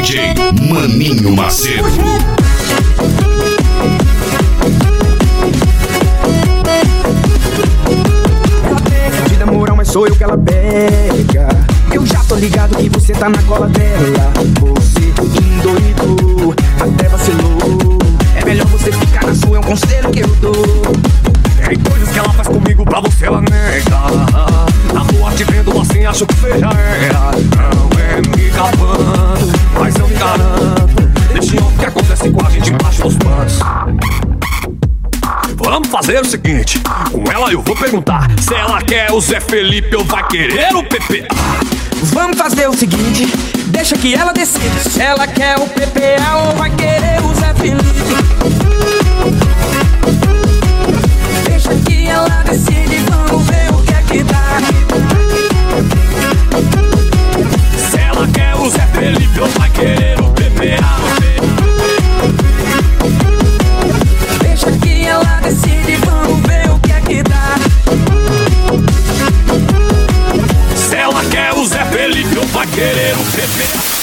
DJ Maninho Macedo. Ela pega de namorão, mas sou eu que ela pega. Eu já tô ligado que você tá na cola dela. Você endoidou, até vacilou. É melhor você ficar na sua, é um conselho que eu dou. Tem coisas que ela faz comigo, pra você ela nega. Na rua te vendo assim, acho que você já era. Não é me gabando, mas eu me garanto. Deixa o que acontece com a gente embaixo dos panos. Vamos fazer o seguinte, com ela eu vou perguntar se ela quer o Zé Felipe ou vai querer o PPA. Vamos fazer o seguinte, deixa que ela decida se ela quer o PPA ou vai querer o Zé Felipe. Deixa que ela decide, vamos ver o que é que dá. Se ela quer o Zé Felipe ou vai querer o PPA. Deixa que ela decide, vamos ver o que é que dá. Se ela quer o Zé Felipe ou vai querer o PPA.